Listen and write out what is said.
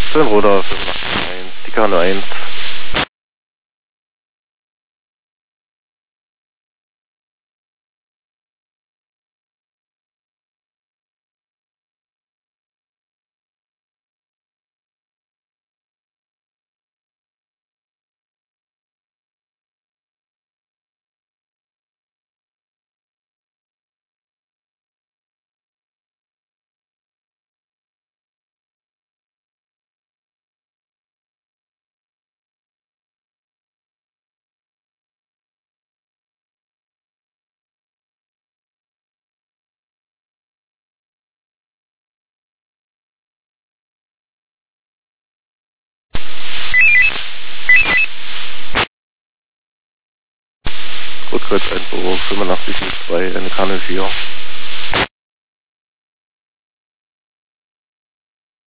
Föhnroder 85, die Kano 1. Rückwärts Einbau 85,2, eine Kanne 4.